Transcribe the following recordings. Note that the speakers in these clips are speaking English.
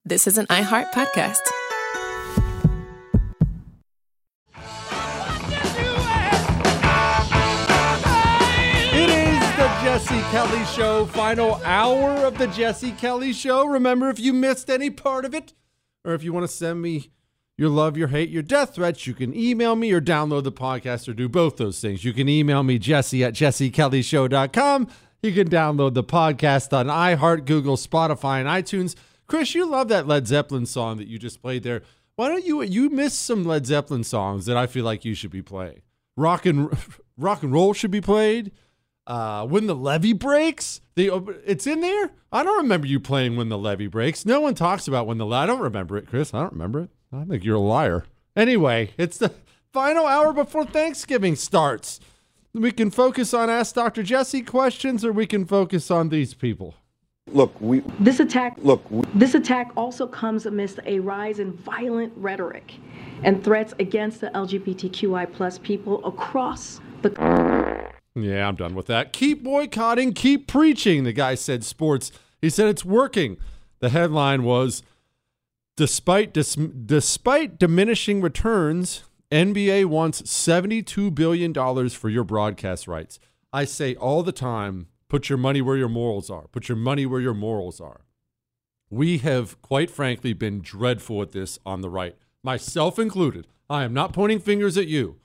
this is an iHeart podcast. It is the Jesse Kelly Show, final hour of the Jesse Kelly Show. Remember, if you missed any part of it, or if you want to send me your love, your hate, your death threats, you can email me or download the podcast or do both those things. You can email me, jesse@jessekellyshow.com. You can download the podcast on iHeart, Google, Spotify, and iTunes. Chris, you love that Led Zeppelin song that you just played there. Why don't you missed some Led Zeppelin songs that I feel like you should be playing. Rock and Roll should be played. When the Levee Breaks, it's in there. I don't remember you playing When the Levee Breaks. No one talks about I don't remember it, Chris. I don't remember it. I think you're a liar. Anyway, it's the final hour before Thanksgiving starts. We can focus on Ask Dr. Jesse questions, or we can focus on these people. This attack also comes amidst a rise in violent rhetoric and threats against the LGBTQI plus people across the. Yeah, I'm done with that. Keep boycotting, keep preaching, the guy said sports. He said it's working. The headline was, despite diminishing returns, NBA wants $72 billion for your broadcast rights. I say all the time, put your money where your morals are. Put your money where your morals are. We have, quite frankly, been dreadful at this on the right, myself included. I am not pointing fingers at you.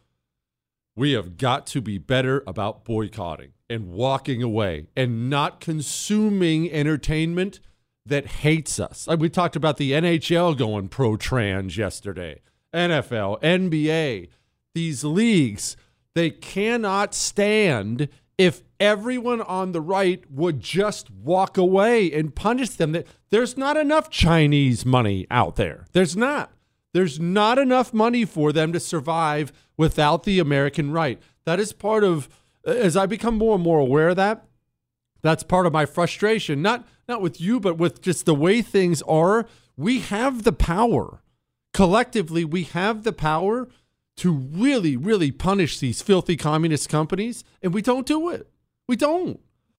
We have got to be better about boycotting and walking away and not consuming entertainment that hates us. We talked about the NHL going pro-trans yesterday. NFL, NBA, these leagues, they cannot stand if everyone on the right would just walk away and punish them. There's not enough Chinese money out there. There's not. There's not enough money for them to survive without the American right. That is part of, as I become more and more aware of that, that's part of my frustration. Not with you, but with just the way things are. We have the power. Collectively, we have the power to really, really punish these filthy communist companies, and we don't do it. We don't.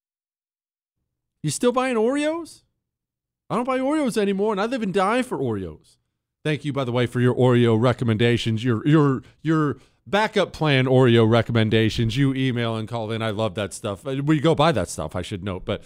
You still buying Oreos? I don't buy Oreos anymore, and I live and die for Oreos. Thank you, by the way, for your Oreo recommendations, your backup plan Oreo recommendations. You email and call in. I love that stuff. We go buy that stuff, I should note, but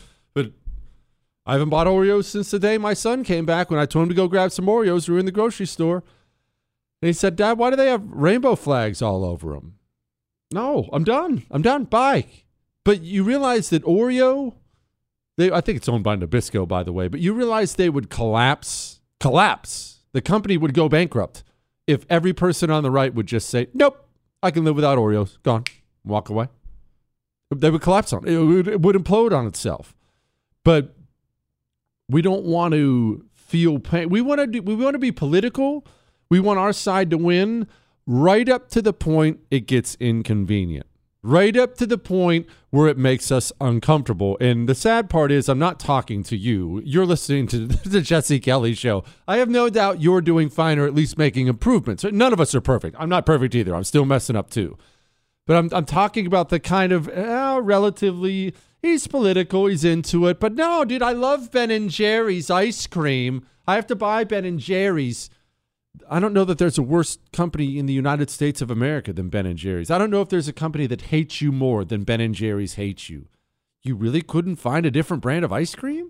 I haven't bought Oreos since the day my son came back when I told him to go grab some Oreos. We were in the grocery store. And he said, Dad, why do they have rainbow flags all over them? No, I'm done. Bye. But you realize that Oreo, I think it's owned by Nabisco, by the way, but you realize they would collapse. The company would go bankrupt if every person on the right would just say, nope, I can live without Oreos. Gone. Walk away. They would collapse on it. It would implode on itself. But we don't want to feel pain. We want to be political. We want our side to win right up to the point it gets inconvenient. Right up to the point where it makes us uncomfortable. And the sad part is I'm not talking to you. You're listening to the Jesse Kelly Show. I have no doubt you're doing fine, or at least making improvements. None of us are perfect. I'm not perfect either. I'm still messing up too. But I'm talking about the kind of relatively, he's political, he's into it. But no, dude, I love Ben & Jerry's ice cream. I have to buy Ben & Jerry's. I don't know that there's a worse company in the United States of America than Ben & Jerry's. I don't know if there's a company that hates you more than Ben & Jerry's hates you. You really couldn't find a different brand of ice cream?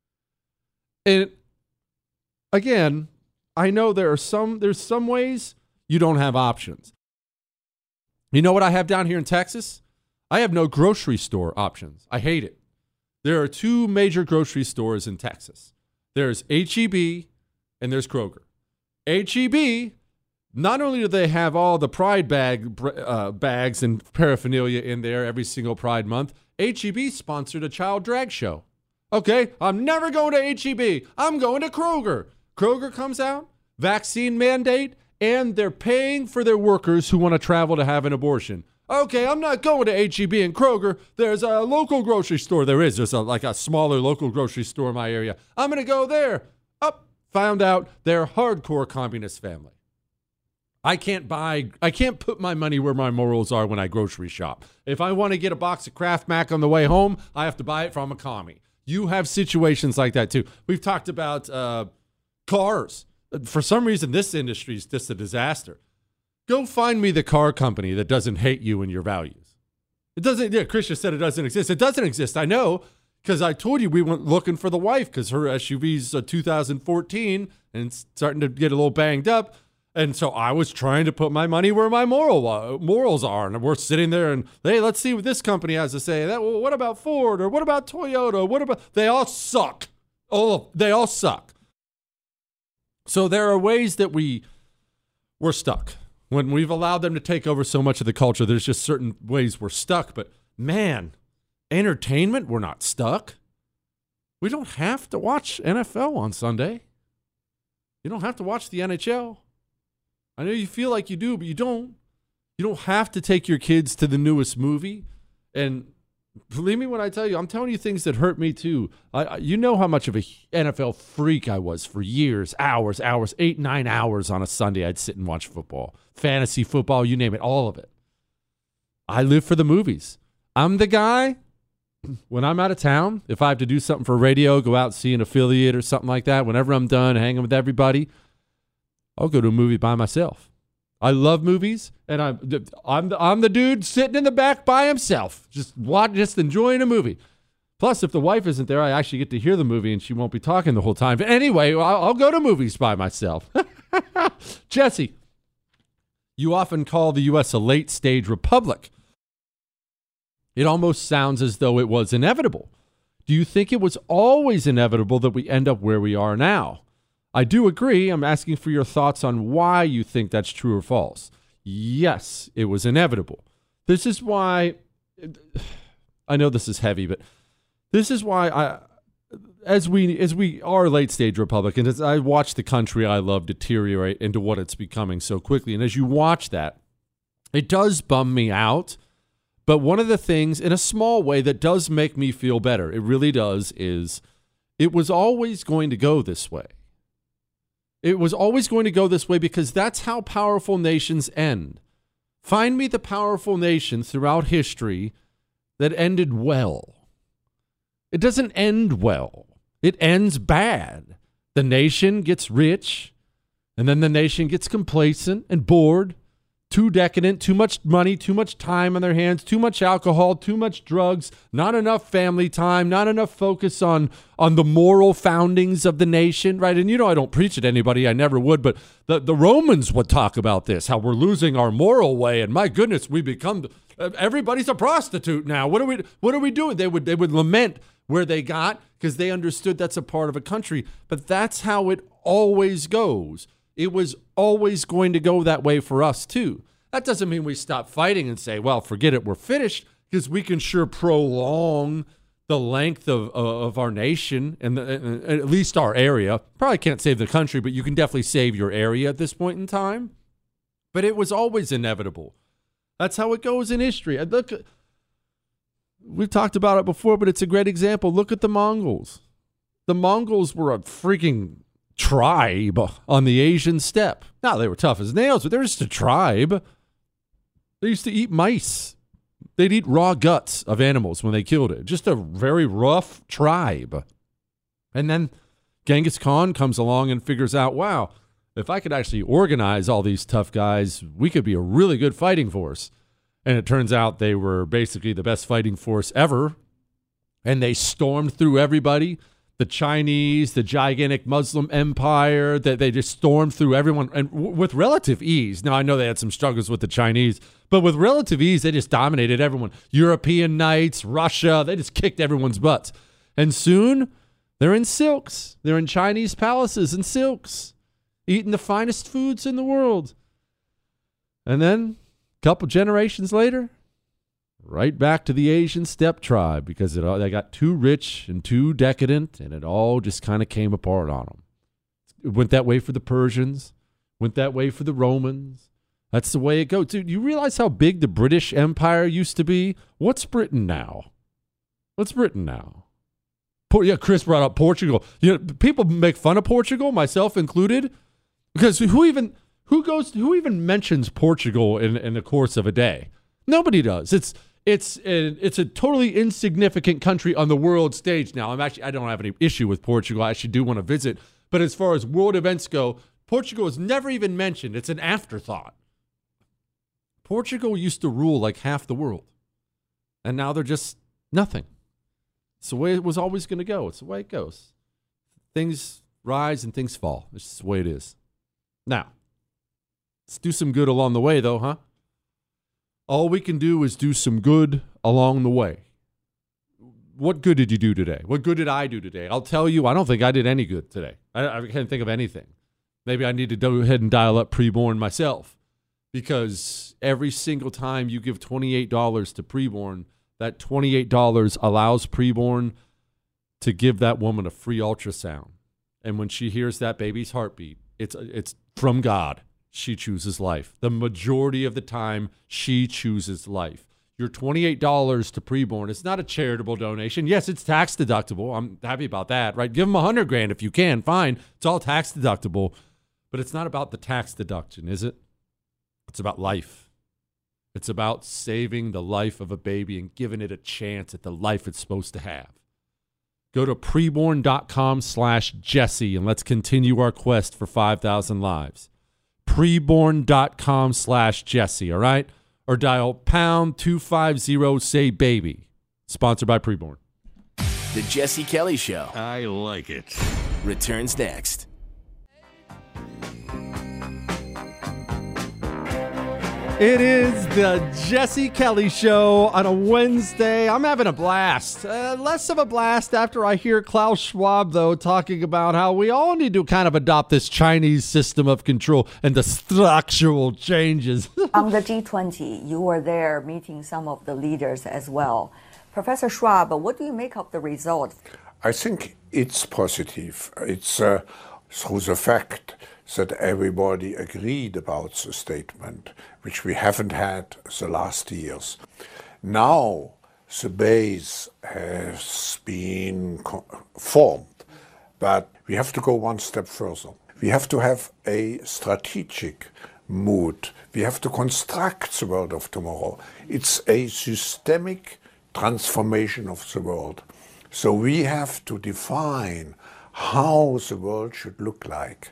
And again, I know there's some ways you don't have options. You know what I have down here in Texas? I have no grocery store options. I hate it. There are two major grocery stores in Texas. There's H-E-B and there's Kroger. H-E-B, not only do they have all the Pride bags and paraphernalia in there every single Pride month, H-E-B sponsored a child drag show. Okay, I'm never going to H-E-B. I'm going to Kroger. Kroger comes out, vaccine mandate, and they're paying for their workers who want to travel to have an abortion. Okay, I'm not going to H-E-B and Kroger. There's a local grocery store. There's a smaller local grocery store in my area. I'm going to go there. Found out they're hardcore communist family. I can't put my money where my morals are when I grocery shop. If I want to get a box of Kraft Mac on the way home, I have to buy it from a commie. You have situations like that too. We've talked about Cars. For some reason, this industry is just a disaster. Go find me the car company that doesn't hate you and your values. It doesn't. Yeah, Chris just said it doesn't exist. It doesn't exist. I know, because I told you we went looking for the wife because her SUV's a 2014 and it's starting to get a little banged up. And so I was trying to put my money where my morals are. And we're sitting there and, hey, let's see what this company has to say. Well, what about Ford? Or what about Toyota? What about... They all suck. They all suck. So there are ways that we're stuck. When we've allowed them to take over so much of the culture, there's just certain ways we're stuck. But, man, entertainment, we're not stuck. We don't have to watch NFL on Sunday. You don't have to watch the NHL. I know you feel like you do, but you don't. You don't have to take your kids to the newest movie. And believe me when I tell you, I'm telling you things that hurt me too. You know how much of a NFL freak I was for years, hours, 8, 9 hours on a Sunday. I'd sit and watch football, fantasy football, you name it, all of it. I live for the movies. I'm the guy, when I'm out of town, if I have to do something for radio, go out and see an affiliate or something like that, whenever I'm done hanging with everybody, I'll go to a movie by myself. I love movies, and I'm the dude sitting in the back by himself, just enjoying a movie. Plus, if the wife isn't there, I actually get to hear the movie, and she won't be talking the whole time. But anyway, I'll go to movies by myself. Jesse, you often call the U.S. a late-stage republic. It almost sounds as though it was inevitable. Do you think it was always inevitable that we end up where we are now? I do agree. I'm asking for your thoughts on why you think that's true or false. Yes, it was inevitable. This is why, I know this is heavy, but this is why as we are late stage Republicans, as I watch the country I love deteriorate into what it's becoming so quickly. And as you watch that, it does bum me out. But one of the things in a small way that does make me feel better, it really does, is it was always going to go this way. It was always going to go this way because that's how powerful nations end. Find me the powerful nation throughout history that ended well. It doesn't end well. It ends bad. The nation gets rich, and then the nation gets complacent and bored, too decadent, too much money, too much time on their hands, too much alcohol, too much drugs, not enough family time, not enough focus on the moral foundings of the nation, right? And you know I don't preach at anybody, I never would, but the Romans would talk about this, how we're losing our moral way, and my goodness, we become, everybody's a prostitute now. What are we doing? They would lament where they got because they understood that's a part of a country, but that's how it always goes. It was always going to go that way for us, too. That doesn't mean we stop fighting and say, well, forget it, we're finished, because we can sure prolong the length of our nation and at least our area. Probably can't save the country, but you can definitely save your area at this point in time. But it was always inevitable. That's how it goes in history. We've talked about it before, but it's a great example. Look at the Mongols. The Mongols were a freaking tribe on the Asian steppe. Now, they were tough as nails, but they were just a tribe. They used to eat mice. They'd eat raw guts of animals when they killed it. Just a very rough tribe. And then Genghis Khan comes along and figures out, wow, if I could actually organize all these tough guys, we could be a really good fighting force. And it turns out they were basically the best fighting force ever. And they stormed through everybody. The Chinese, the gigantic Muslim empire, that they just stormed through everyone and with relative ease. Now, I know they had some struggles with the Chinese, but with relative ease, they just dominated everyone. European knights, Russia, they just kicked everyone's butts. And soon, they're in silks. They're in Chinese palaces in silks, eating the finest foods in the world. And then, a couple generations later, right back to the Asian steppe tribe because they got too rich and too decadent, and it all just kind of came apart on them. It went that way for the Persians, went that way for the Romans. That's the way it goes. Dude, you realize how big the British Empire used to be? What's Britain now? What's Britain now? Yeah, Chris brought up Portugal. You know, people make fun of Portugal, myself included, because who even mentions Portugal in the course of a day? Nobody does. It's a totally insignificant country on the world stage now. I don't have any issue with Portugal. I actually do want to visit, But as far as world events go, Portugal is never even mentioned. It's an afterthought. Portugal used to rule like half the world, and now they're just nothing. It's the way it was always going to go. It's the way it goes. Things rise and things fall. It's just the way it is. Now, let's do some good along the way, though, huh? All we can do is do some good along the way. What good did you do today? What good did I do today? I'll tell you, I don't think I did any good today. I can't think of anything. Maybe I need to go ahead and dial up Preborn myself, because every single time you give $28 to Preborn, that $28 allows Preborn to give that woman a free ultrasound. And when she hears that baby's heartbeat, it's from God. She chooses life. The majority of the time, she chooses life. Your $28 to Preborn, it's not a charitable donation. Yes, it's tax deductible. I'm happy about that, right? Give them $100,000 if you can. Fine. It's all tax deductible. But it's not about the tax deduction, is it? It's about life. It's about saving the life of a baby and giving it a chance at the life it's supposed to have. Go to preborn.com/Jesse and let's continue our quest for 5,000 lives. Preborn.com/Jesse, all right? Or dial #250, say baby. Sponsored by Preborn. The Jesse Kelly Show. I like it. Returns next. It is the Jesse Kelly Show on a Wednesday. I'm having a blast. Less of a blast after I hear Klaus Schwab, though, talking about how we all need to kind of adopt this Chinese system of control and the structural changes. On the G20, you were there meeting some of the leaders as well. Professor Schwab, what do you make of the result? I think it's positive. It's through the fact that everybody agreed about the statement, which we haven't had the last years. Now the base has been formed, but we have to go one step further. We have to have a strategic mood. We have to construct the world of tomorrow. It's a systemic transformation of the world. So we have to define how the world should look like.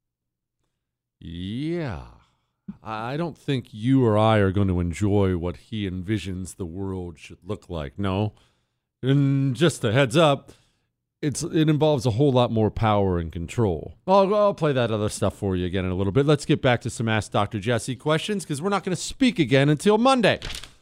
Yeah. I don't think you or I are going to enjoy what he envisions the world should look like. No. And just a heads up, it involves a whole lot more power and control. I'll play that other stuff for you again in a little bit. Let's get back to some Ask Dr. Jesse questions, because we're not going to speak again until Monday.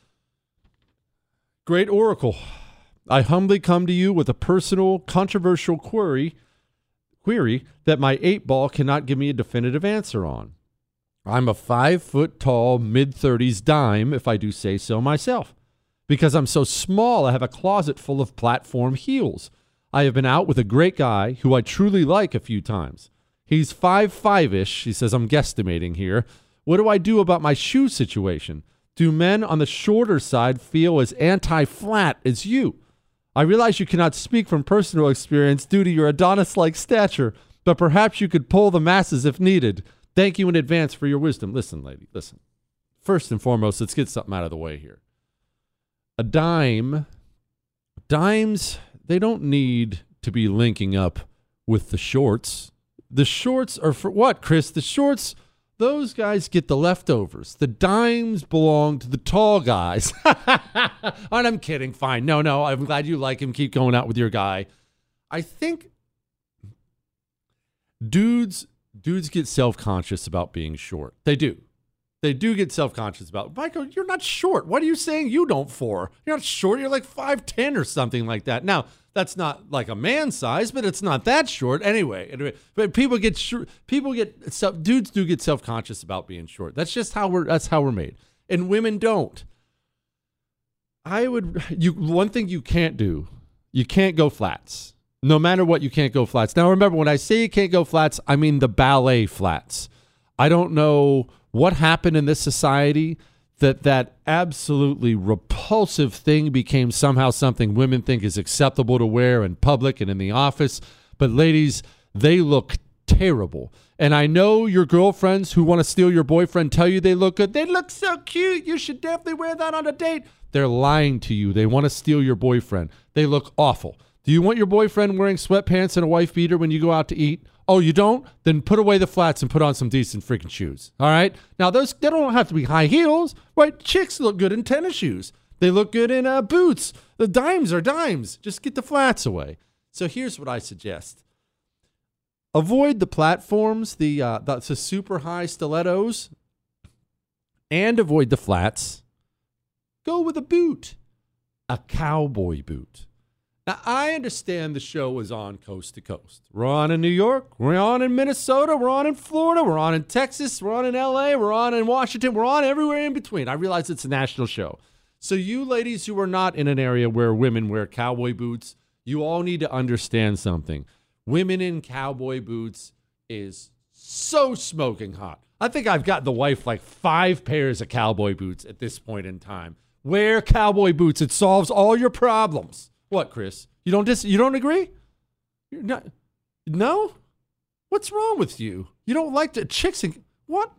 Great Oracle. I humbly come to you with a personal, controversial query that my 8-ball cannot give me a definitive answer on. I'm a 5-foot-tall, mid-30s dime, if I do say so myself. Because I'm so small, I have a closet full of platform heels. I have been out with a great guy who I truly like a few times. He's 5'5"-ish. He says I'm guesstimating here. What do I do about my shoe situation? Do men on the shorter side feel as anti-flat as you? I realize you cannot speak from personal experience due to your Adonis-like stature, but perhaps you could pull the masses if needed. Thank you in advance for your wisdom. Listen, lady, listen. First and foremost, let's get something out of the way here. Dimes, they don't need to be linking up with the shorts. The shorts are for what, Chris? The shorts, those guys get the leftovers. The dimes belong to the tall guys. And I'm kidding. Fine. No, I'm glad you like him. Keep going out with your guy. I think dudes get self-conscious about being short. They do. They do get self-conscious about, Michael, you're not short. What are you saying you don't for? You're not short. You're like 5'10" or something like that. Now, that's not like a man size, but it's not that short. Anyway, but dudes do get self-conscious about being short. That's just how we're made. And women don't. One thing you can't do, you can't go flats. No matter what, you can't go flats. Now, remember, when I say you can't go flats, I mean the ballet flats. I don't know what happened in this society that absolutely repulsive thing became somehow something women think is acceptable to wear in public and in the office. But ladies, they look terrible. And I know your girlfriends who want to steal your boyfriend tell you they look good. They look so cute. You should definitely wear that on a date. They're lying to you. They want to steal your boyfriend. They look awful. Do you want your boyfriend wearing sweatpants and a wife beater when you go out to eat? Oh, you don't? Then put away the flats and put on some decent freaking shoes. All right? Now, they don't have to be high heels, right? Chicks look good in tennis shoes. They look good in boots. The dimes are dimes. Just get the flats away. So here's what I suggest. Avoid the platforms, the super high stilettos, and avoid the flats. Go with a boot, a cowboy boot. Now, I understand the show is on coast to coast. We're on in New York. We're on in Minnesota. We're on in Florida. We're on in Texas. We're on in L.A. We're on in Washington. We're on everywhere in between. I realize it's a national show. So you ladies who are not in an area where women wear cowboy boots, you all need to understand something. Women in cowboy boots is so smoking hot. I think I've got the wife like 5 pairs of cowboy boots at this point in time. Wear cowboy boots. It solves all your problems. What, Chris? You don't agree? You're not, no? What's wrong with you? You don't like the chicks and what?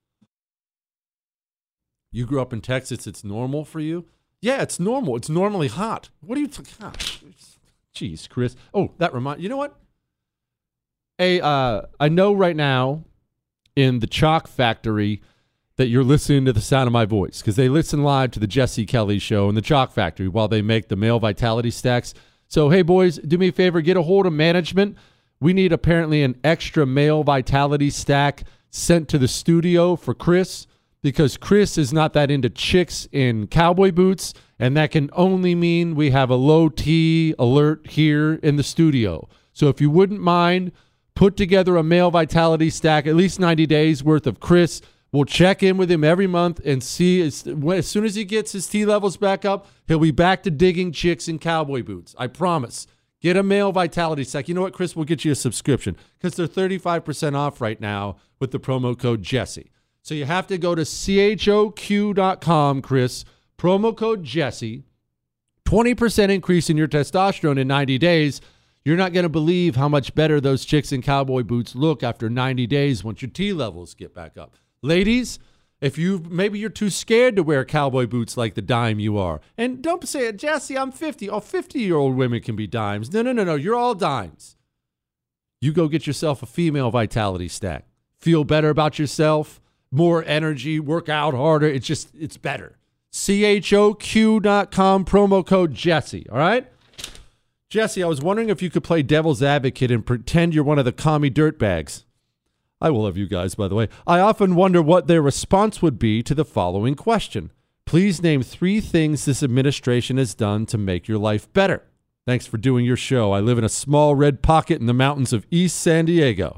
You grew up in Texas. It's normal for you? Yeah, it's normal. It's normally hot. What are you Jeez, Chris. Oh, you know what? Hey, I know right now in the Chalk Factory that you're listening to the sound of my voice because they listen live to the Jesse Kelly Show in the Chalk Factory while they make the male vitality stacks. So, hey, boys, do me a favor. Get a hold of management. We need apparently an extra male vitality stack sent to the studio for Chris because Chris is not that into chicks in cowboy boots, and that can only mean we have a low T alert here in the studio. So if you wouldn't mind, put together a male vitality stack, at least 90 days worth of Chris. We'll check in with him every month and see as soon as he gets his T levels back up, he'll be back to digging chicks in cowboy boots. I promise. Get a male vitality stack. You know what, Chris? We'll get you a subscription because they're 35% off right now with the promo code Jesse. So you have to go to choq.com, Chris. Promo code Jesse. 20% increase in your testosterone in 90 days. You're not going to believe how much better those chicks in cowboy boots look after 90 days once your T levels get back up. Ladies, if maybe you're too scared to wear cowboy boots like the dime you are. And don't say, Jesse, I'm 50. Oh, 50-year-old women can be dimes. No. You're all dimes. You go get yourself a female vitality stack. Feel better about yourself, more energy, work out harder. It's better. choq.com, promo code Jesse. All right? Jesse, I was wondering if you could play devil's advocate and pretend you're one of the commie dirtbags. I will love you guys, by the way. I often wonder what their response would be to the following question. Please name 3 things this administration has done to make your life better. Thanks for doing your show. I live in a small red pocket in the mountains of East San Diego.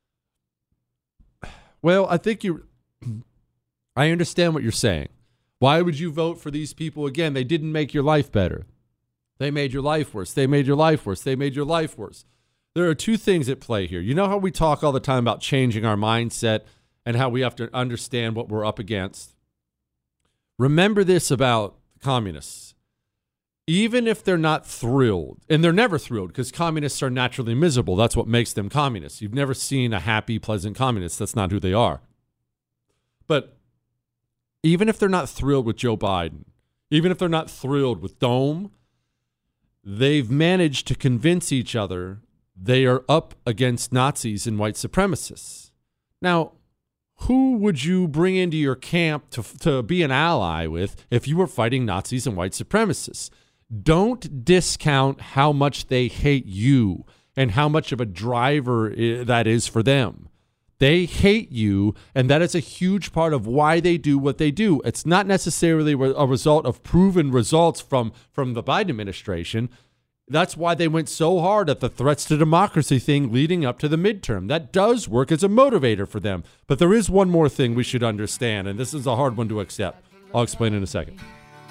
Well, I think I understand what you're saying. Why would you vote for these people again? They didn't make your life better. They made your life worse. They made your life worse. They made your life worse. There are 2 things at play here. You know how we talk all the time about changing our mindset and how we have to understand what we're up against? Remember this about communists. Even if they're not thrilled, and they're never thrilled because communists are naturally miserable. That's what makes them communists. You've never seen a happy, pleasant communist. That's not who they are. But even if they're not thrilled with Joe Biden, even if they're not thrilled with Dome, they've managed to convince each other they are up against Nazis and white supremacists. Now, who would you bring into your camp to be an ally with if you were fighting Nazis and white supremacists? Don't discount how much they hate you and how much of a driver that is for them. They hate you, and that is a huge part of why they do what they do. It's not necessarily a result of proven results from the Biden administration. That's why they went so hard at the threats to democracy thing leading up to the midterm. That does work as a motivator for them. But there is one more thing we should understand, and this is a hard one to accept. I'll explain in a second.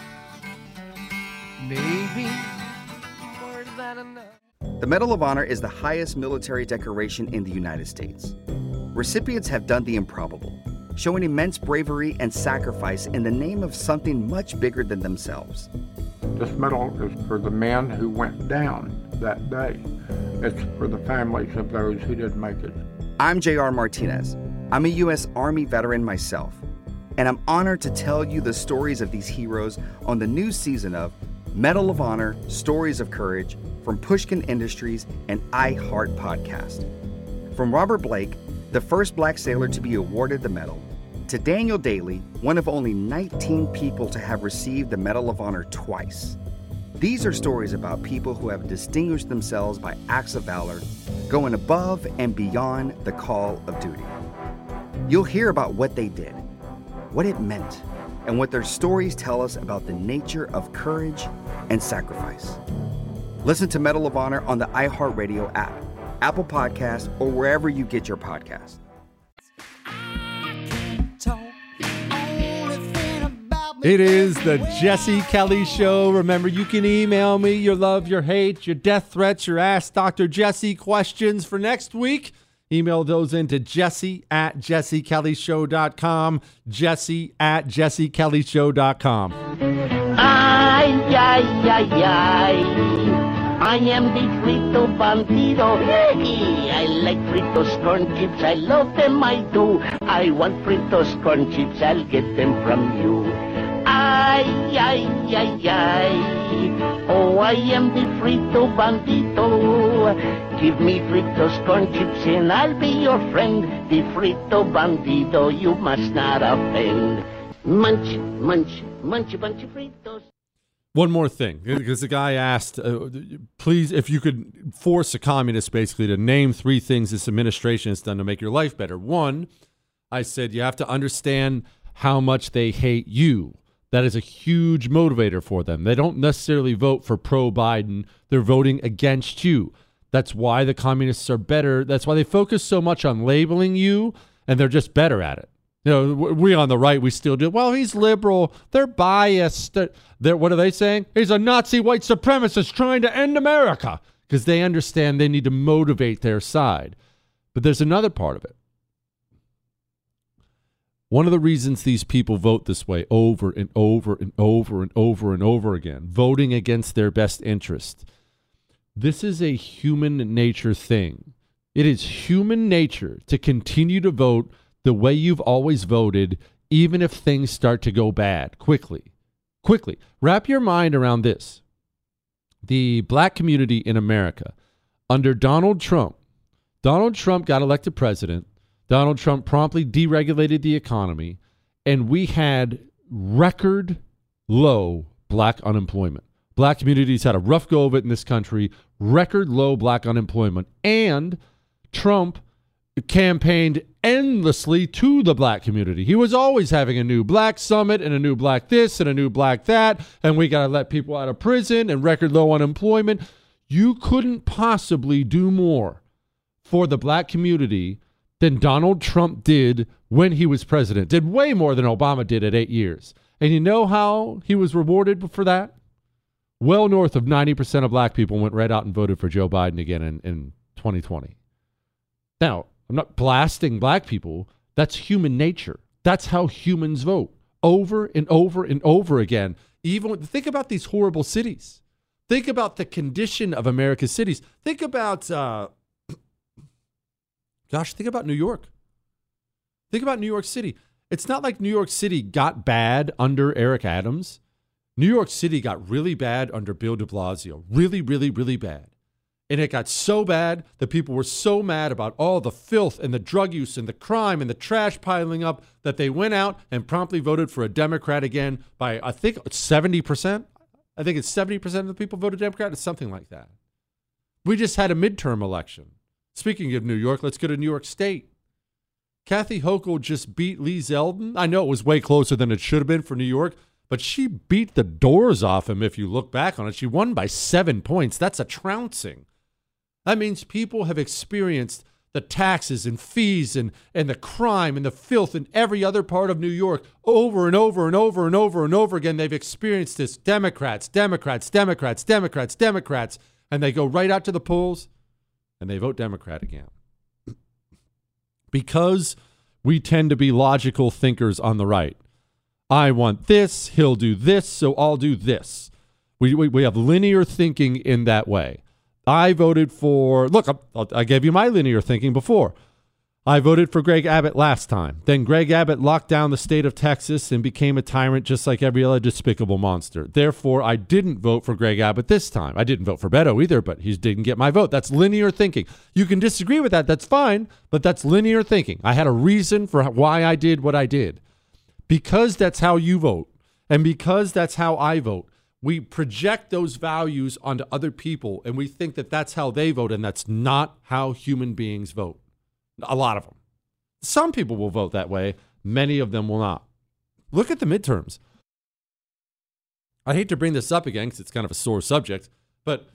Maybe more than enough. The Medal of Honor is the highest military decoration in the United States. Recipients have done the improbable, showing immense bravery and sacrifice in the name of something much bigger than themselves. This medal is for the men who went down that day. It's for the families of those who didn't make it. I'm J.R. Martinez. I'm a U.S. Army veteran myself, and I'm honored to tell you the stories of these heroes on the new season of Medal of Honor, Stories of Courage from Pushkin Industries and iHeart Podcast. From Robert Blake, the first black sailor to be awarded the medal, to Daniel Daly, one of only 19 people to have received the Medal of Honor twice. These are stories about people who have distinguished themselves by acts of valor, going above and beyond the call of duty. You'll hear about what they did, what it meant, and what their stories tell us about the nature of courage and sacrifice. Listen to Medal of Honor on the iHeartRadio app, Apple Podcasts, or wherever you get your podcasts. It is the Jesse Kelly Show. Remember, you can email me your love, your hate, your death threats, your Ask Dr. Jesse questions for next week. Email those into jesse@jessekellyshow.com, jesse@jessekellyshow.com. Ay, ay, ay, ay. I am the Frito Bandido. Hey, I like Fritos corn chips. I love them, I do. I want Fritos corn chips. I'll get them from you. Ay, ay, ay, ay. Oh, I am the Frito Bandido. Give me Fritos corn chips and I'll be your friend. The Frito Bandido, you must not offend. Munch, munch, munch a bunch of Fritos. One more thing, because the guy asked, please, if you could force a communist basically to name 3 things this administration has done to make your life better. One, I said you have to understand how much they hate you. That is a huge motivator for them. They don't necessarily vote for pro-Biden. They're voting against you. That's why the communists are better. That's why they focus so much on labeling you, and they're just better at it. You know, we on the right, we still do. Well, he's liberal. They're biased. What are they saying? He's a Nazi white supremacist trying to end America, because they understand they need to motivate their side. But there's another part of it. One of the reasons these people vote this way over and over and over and over and over again, voting against their best interest, this is a human nature thing. It is human nature to continue to vote the way you've always voted, even if things start to go bad quickly. Quickly. Wrap your mind around this. The black community in America, under Donald Trump got elected president. Donald Trump promptly deregulated the economy, and we had record low black unemployment. Black communities had a rough go of it in this country, record low black unemployment, and Trump campaigned endlessly to the black community. He was always having a new black summit and a new black this and a new black that, and we got to let people out of prison and record low unemployment. You couldn't possibly do more for the black community than Donald Trump did when he was president. Did way more than Obama did at 8 years. And you know how he was rewarded for that? Well north of 90% of black people went right out and voted for Joe Biden again in 2020. Now, I'm not blasting black people. That's human nature. That's how humans vote over and over and over again. Think about these horrible cities. Think about the condition of America's cities. Think about, think about New York. Think about New York City. It's not like New York City got bad under Eric Adams. New York City got really bad under Bill de Blasio. Really, really, really bad. And it got so bad that people were so mad about all the filth and the drug use and the crime and the trash piling up that they went out and promptly voted for a Democrat again by, I think, 70%. I think it's 70% of the people voted Democrat. It's something like that. We just had a midterm election. Speaking of New York, let's go to New York State. Kathy Hochul just beat Lee Zeldin. I know it was way closer than it should have been for New York, but she beat the doors off him if you look back on it. She won by 7 points. That's a trouncing. That means people have experienced the taxes and fees and the crime and the filth in every other part of New York over and over and over and over and over again. They've experienced this. Democrats, Democrats, Democrats, Democrats, Democrats, and they go right out to the polls and they vote Democrat again. Because we tend to be logical thinkers on the right. I want this, he'll do this, so I'll do this. We have linear thinking in that way. I voted for, look, I gave you my linear thinking before. I voted for Greg Abbott last time. Then Greg Abbott locked down the state of Texas and became a tyrant just like every other despicable monster. Therefore, I didn't vote for Greg Abbott this time. I didn't vote for Beto either, but he didn't get my vote. That's linear thinking. You can disagree with that. That's fine, but that's linear thinking. I had a reason for why I did what I did. Because that's how you vote, and because that's how I vote, we project those values onto other people, and we think that that's how they vote, and that's not how human beings vote. A lot of them. Some people will vote that way. Many of them will not. Look at the midterms. I hate to bring this up again because it's kind of a sore subject, but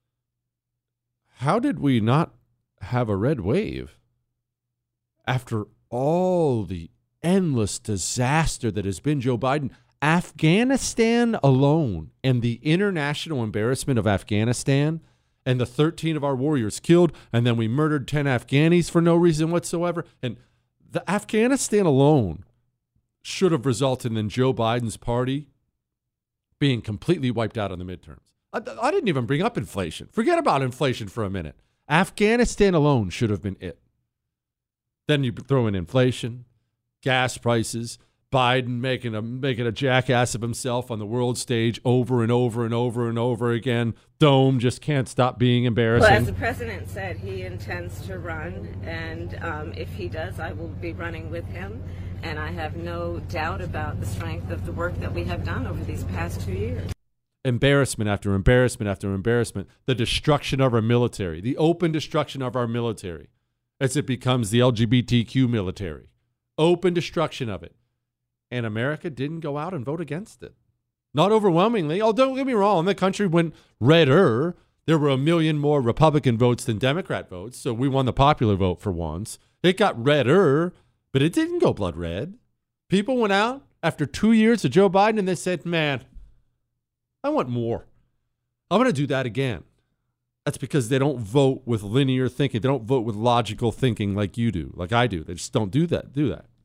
how did we not have a red wave after all the endless disaster that has been Joe Biden? Afghanistan alone and the international embarrassment of Afghanistan and the 13 of our warriors killed, and then we murdered 10 Afghanis for no reason whatsoever. And the Afghanistan alone should have resulted in Joe Biden's party being completely wiped out in the midterms. I didn't even bring up inflation. Forget about inflation for a minute. Afghanistan alone should have been it. Then you throw in inflation, gas prices, Biden making a jackass of himself on the world stage over and over and over and over again. Dome just can't stop being embarrassing. Well, as the president said, he intends to run, and if he does, I will be running with him. And I have no doubt about the strength of the work that we have done over these past 2 years. Embarrassment after embarrassment after embarrassment. The destruction of our military, the open destruction of our military as it becomes the LGBTQ military. Open destruction of it. And America didn't go out and vote against it. Not overwhelmingly. Oh, don't get me wrong. The country went redder. There were 1 million more Republican votes than Democrat votes, so we won the popular vote for once. It got redder, but it didn't go blood red. People went out after 2 years of Joe Biden and they said, man, I want more. I'm going to do that again. That's because they don't vote with linear thinking. They don't vote with logical thinking like you do, like I do. They just don't do that.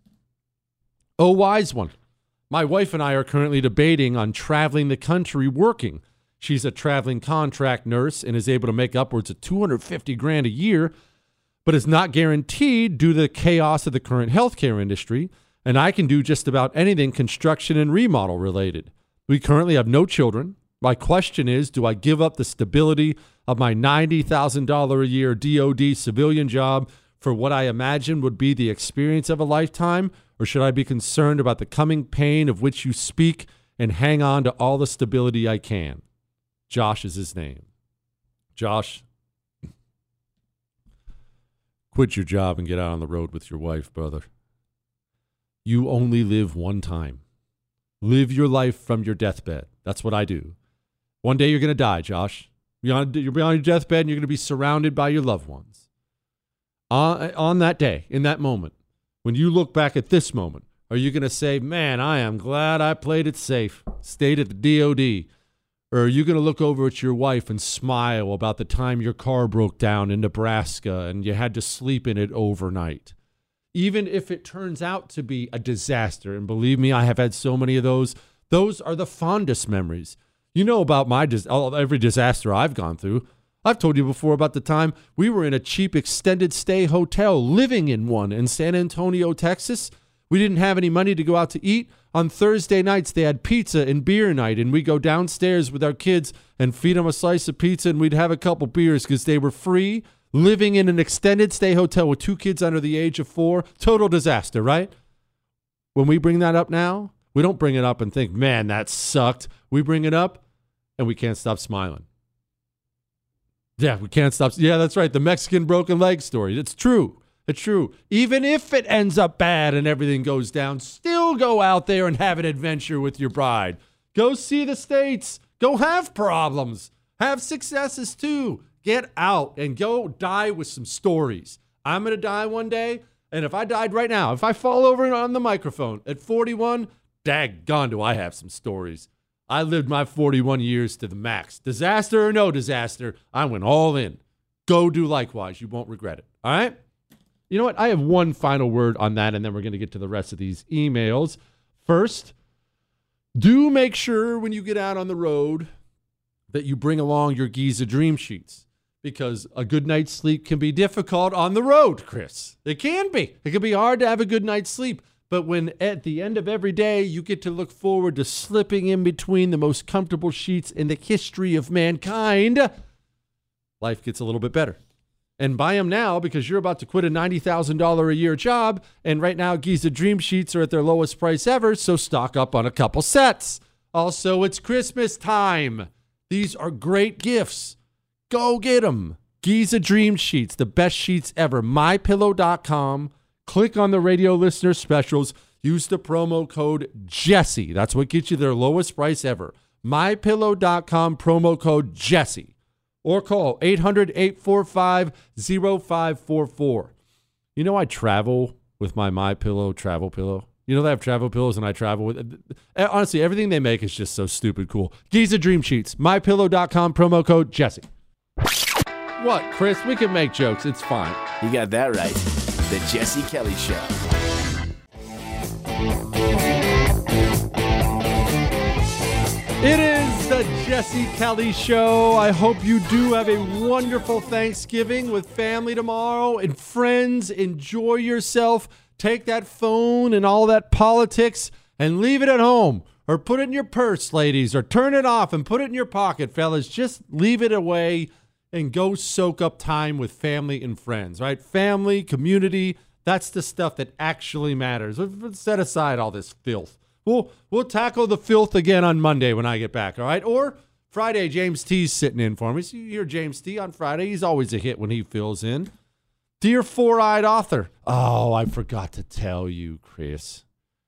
Oh, wise one. My wife and I are currently debating on traveling the country working. She's a traveling contract nurse and is able to make upwards of $250,000 a year, but is not guaranteed due to the chaos of the current healthcare industry. And I can do just about anything construction and remodel related. We currently have no children. My question is, do I give up the stability of my $90,000 a year DOD civilian job for what I imagine would be the experience of a lifetime? Or should I be concerned about the coming pain of which you speak and hang on to all the stability I can? Josh is his name. Josh, quit your job and get out on the road with your wife, brother. You only live one time. Live your life from your deathbed. That's what I do. One day you're going to die, Josh. You'll be on your deathbed and you're going to be surrounded by your loved ones. On that day, in that moment, when you look back at this moment, are you going to say, man, I am glad I played it safe, stayed at the DOD? Or are you going to look over at your wife and smile about the time your car broke down in Nebraska and you had to sleep in it overnight? Even if it turns out to be a disaster, and believe me, I have had so many of those are the fondest memories. You know about every disaster I've gone through. I've told you before about the time we were in a cheap extended stay hotel, living in one in San Antonio, Texas. We didn't have any money to go out to eat. On Thursday nights, they had pizza and beer night, and we'd go downstairs with our kids and feed them a slice of pizza, and we'd have a couple beers because they were free, living in an extended stay hotel with 2 kids under the age of 4. Total disaster, right? When we bring that up now, we don't bring it up and think, man, that sucked. We bring it up, and we can't stop smiling. Yeah, we can't stop. Yeah, that's right. The Mexican broken leg story. It's true. It's true. Even if it ends up bad and everything goes down, still go out there and have an adventure with your bride. Go see the States. Go have problems. Have successes too. Get out and go die with some stories. I'm going to die one day. And if I died right now, if I fall over on the microphone at 41, daggone do I have some stories. I lived my 41 years to the max. Disaster or no disaster, I went all in. Go do likewise. You won't regret it. All right? You know what? I have one final word on that, and then we're going to get to the rest of these emails. First, do make sure when you get out on the road that you bring along your Giza Dream Sheets, because a good night's sleep can be difficult on the road, Chris. It can be. It can be hard to have a good night's sleep. But when at the end of every day, you get to look forward to slipping in between the most comfortable sheets in the history of mankind, life gets a little bit better. And buy them now because you're about to quit a $90,000 a year job. And right now, Giza Dream Sheets are at their lowest price ever. So stock up on a couple sets. Also, it's Christmas time. These are great gifts. Go get them. Giza Dream Sheets, the best sheets ever. MyPillow.com. Click on the radio listener specials. Use the promo code Jesse. That's what gets you their lowest price ever. MyPillow.com, promo code Jesse. Or call 800-845-0544. You know I travel with my MyPillow travel pillow. You know they have travel pillows and I travel with. Honestly, everything they make is just so stupid cool. Giza Dream Sheets. MyPillow.com, promo code Jesse. What, Chris? We can make jokes. It's fine. You got that right. The Jesse Kelly Show. It is the Jesse Kelly Show. I hope you do have a wonderful Thanksgiving with family tomorrow and friends. Enjoy yourself. Take that phone and all that politics and leave it at home. Or put it in your purse, ladies. Or turn it off and put it in your pocket, fellas. Just leave it away and go soak up time with family and friends, right? Family, community, that's the stuff that actually matters. Let's set aside all this filth. We'll tackle the filth again on Monday when I get back, all right? Or Friday, James T's sitting in for me. So you hear James T on Friday. He's always a hit when he fills in. Dear Four-Eyed Author. Oh, I forgot to tell you, Chris.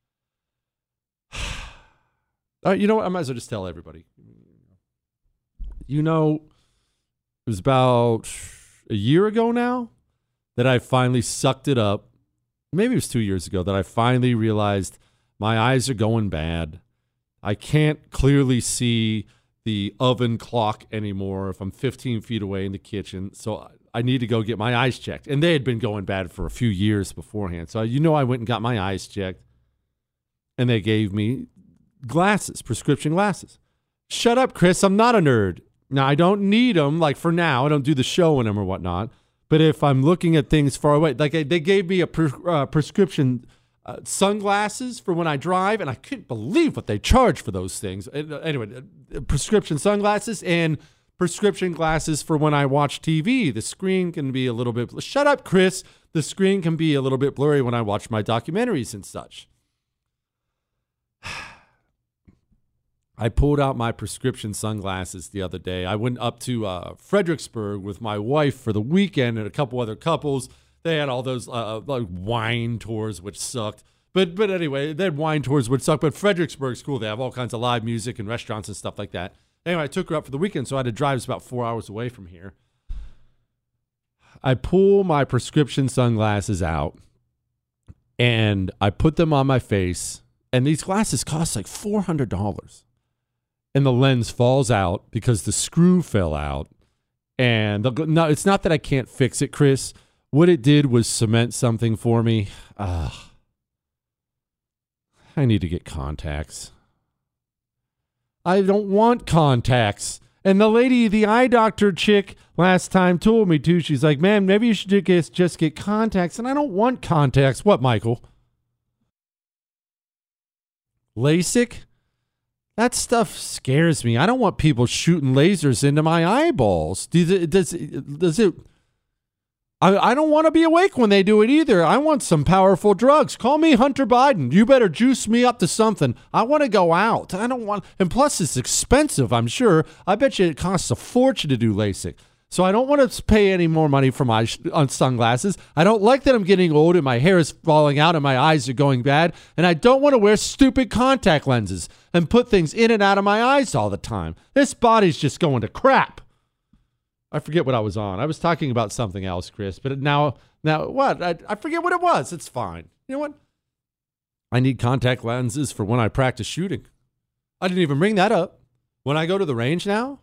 You know what? I might as well just tell everybody. You know, it was about a year ago now that I finally sucked it up. Maybe it was 2 years ago that I finally realized my eyes are going bad. I can't clearly see the oven clock anymore if I'm 15 feet away in the kitchen. So I need to go get my eyes checked. And they had been going bad for a few years beforehand. So, I went and got my eyes checked. And they gave me glasses, prescription glasses. Shut up, Chris. I'm not a nerd. Now, I don't need them, like for now. I don't do the show in them or whatnot. But if I'm looking at things far away, like they gave me a prescription sunglasses for when I drive, and I couldn't believe what they charge for those things. Anyway, prescription sunglasses and prescription glasses for when I watch TV. The screen can be a little bit... Shut up, Chris. The screen can be a little bit blurry when I watch my documentaries and such. I pulled out my prescription sunglasses the other day. I went up to Fredericksburg with my wife for the weekend and a couple other couples. They had all those like wine tours, which sucked. But anyway, they had wine tours, which sucked. But Fredericksburg's cool. They have all kinds of live music and restaurants and stuff like that. Anyway, I took her up for the weekend, so I had to drive. It's about 4 hours away from here. I pull my prescription sunglasses out, and I put them on my face. And these glasses cost like $400. And the lens falls out because the screw fell out. And no, it's not that I can't fix it, Chris. What it did was cement something for me. I need to get contacts. I don't want contacts. And the lady, the eye doctor chick last time told me to. She's like, man, maybe you should just get contacts. And I don't want contacts. What, Michael? LASIK? That stuff scares me. I don't want people shooting lasers into my eyeballs. Does it? I don't want to be awake when they do it either. I want some powerful drugs. Call me Hunter Biden. You better juice me up to something. I want to go out. I don't want, and plus it's expensive, I'm sure. I bet you it costs a fortune to do LASIK. So I don't want to pay any more money for my sunglasses. I don't like that I'm getting old and my hair is falling out and my eyes are going bad. And I don't want to wear stupid contact lenses and put things in and out of my eyes all the time. This body's just going to crap. I forget what I was on. I was talking about something else, Chris. But now what? I forget what it was. It's fine. You know what? I need contact lenses for when I practice shooting. I didn't even bring that up. When I go to the range now,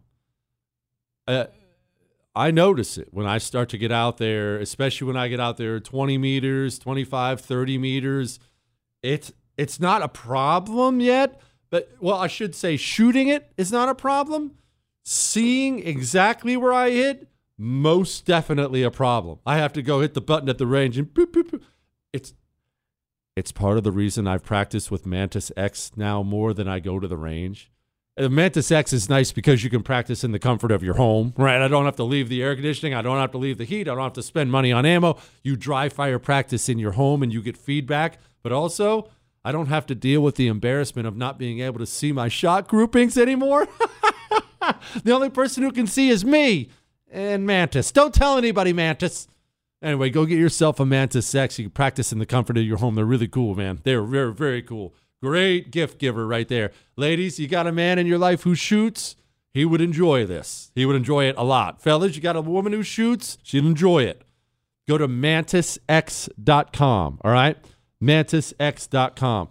I notice it when I start to get out there, especially when I get out there 20 meters, 25, 30 meters. It's not a problem yet, but, well, I should say shooting it is not a problem. Seeing exactly where I hit, most definitely a problem. I have to go hit the button at the range and boop, boop, boop. It's part of the reason I've practiced with Mantis X now more than I go to the range. The Mantis X is nice because you can practice in the comfort of your home, right? I don't have to leave the air conditioning. I don't have to leave the heat. I don't have to spend money on ammo. You dry fire practice in your home and you get feedback. But also, I don't have to deal with the embarrassment of not being able to see my shot groupings anymore. The only person who can see is me and Mantis. Don't tell anybody, Mantis. Anyway, go get yourself a Mantis X. You can practice in the comfort of your home. They're really cool, man. They're very, very cool. Great gift giver right there. Ladies, you got a man in your life who shoots, he would enjoy this. He would enjoy it a lot. Fellas, you got a woman who shoots, she'd enjoy it. Go to MantisX.com, all right? MantisX.com.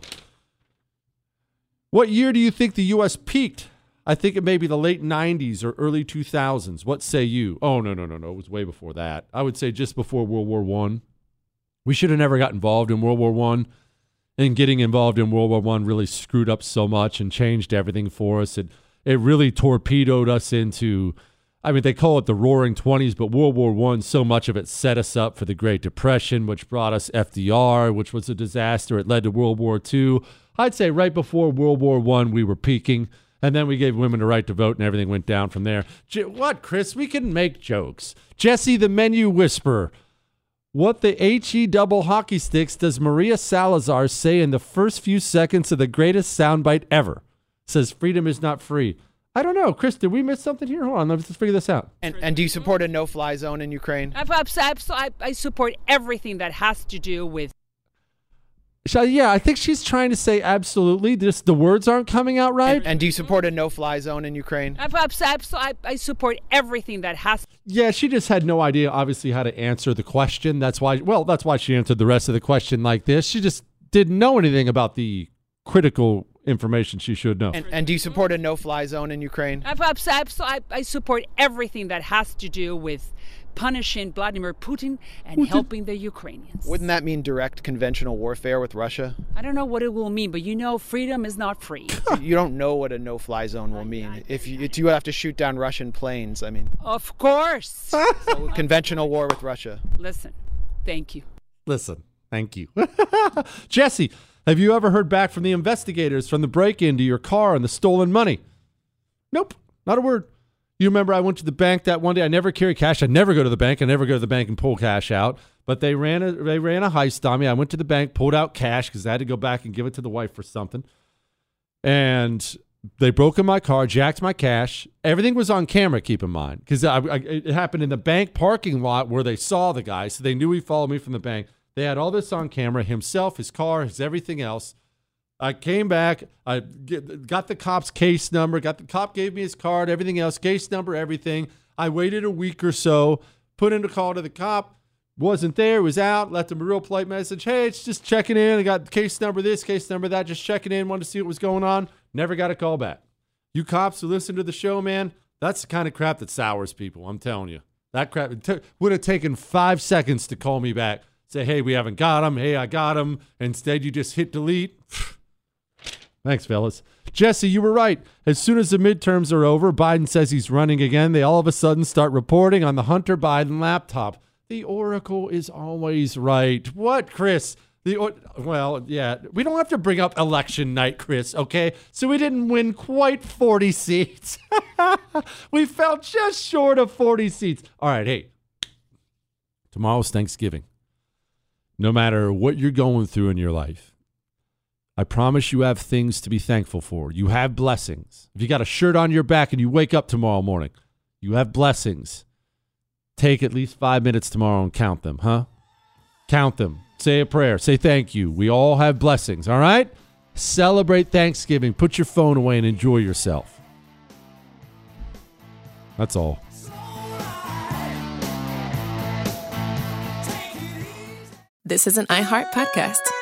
What year do you think the U.S. peaked? I think it may be the late 90s or early 2000s. What say you? Oh, no. It was way before that. I would say just before World War I. We should have never got involved in World War I. And getting involved in World War I really screwed up so much and changed everything for us. It really torpedoed us into, I mean, they call it the Roaring 20s, but World War I, so much of it set us up for the Great Depression, which brought us FDR, which was a disaster. It led to World War II. I'd say right before World War I, we were peaking. And then we gave women the right to vote, and everything went down from there. What, Chris? We can make jokes. Jesse, the menu whisperer. What the HE double hockey sticks does Maria Salazar say in the first few seconds of the greatest soundbite ever? Says freedom is not free. I don't know. Chris, did we miss something here? Hold on. Let's figure this out. And do you support a no-fly zone in Ukraine? I support everything that has to do with... Yeah, I think she's trying to say absolutely. Just the words aren't coming out right. And do you support a no-fly zone in Ukraine? I support everything that has... Yeah, she just had no idea, obviously, how to answer the question. That's why she answered the rest of the question like this. She just didn't know anything about the critical information she should know. And do you support a no-fly zone in Ukraine? I support everything that has to do with punishing Vladimir Putin and helping the Ukrainians. Wouldn't that mean direct conventional warfare with Russia? I don't know what it will mean, but you know freedom is not free. You don't know what a no-fly zone will mean. If you have to shoot down Russian planes, I mean. Of course. So conventional war with Russia. Listen, thank you. Jesse, have you ever heard back from the investigators from the break-in to your car and the stolen money? Nope, not a word. You remember I went to the bank that one day. I never carry cash. I never go to the bank. I never go to the bank and pull cash out. But they ran a heist on me. I went to the bank, pulled out cash because I had to go back and give it to the wife for something. And they broke in my car, jacked my cash. Everything was on camera, keep in mind, because it happened in the bank parking lot where they saw the guy. So they knew he followed me from the bank. They had all this on camera, himself, his car, his everything else. I came back, I got the cop's case number, the cop gave me his card, everything else, case number, everything. I waited a week or so, put in a call to the cop, wasn't there, was out, left him a real polite message. Hey, it's just checking in. I got case number this, case number that, just checking in, wanted to see what was going on. Never got a call back. You cops who listen to the show, man, that's the kind of crap that sours people, I'm telling you. That crap would have taken 5 seconds to call me back. Say, hey, we haven't got him. Hey, I got him. Instead, you just hit delete. Thanks, fellas. Jesse, you were right. As soon as the midterms are over, Biden says he's running again. They all of a sudden start reporting on the Hunter Biden laptop. The Oracle is always right. What, Chris? Well, yeah, we don't have to bring up election night, Chris, okay? So we didn't win quite 40 seats. We fell just short of 40 seats. All right, hey, tomorrow's Thanksgiving. No matter what you're going through in your life, I promise you have things to be thankful for. You have blessings. If you got a shirt on your back and you wake up tomorrow morning, you have blessings. Take at least 5 minutes tomorrow and count them, huh? Count them. Say a prayer. Say thank you. We all have blessings, all right? Celebrate Thanksgiving. Put your phone away and enjoy yourself. That's all. This is an iHeart podcast.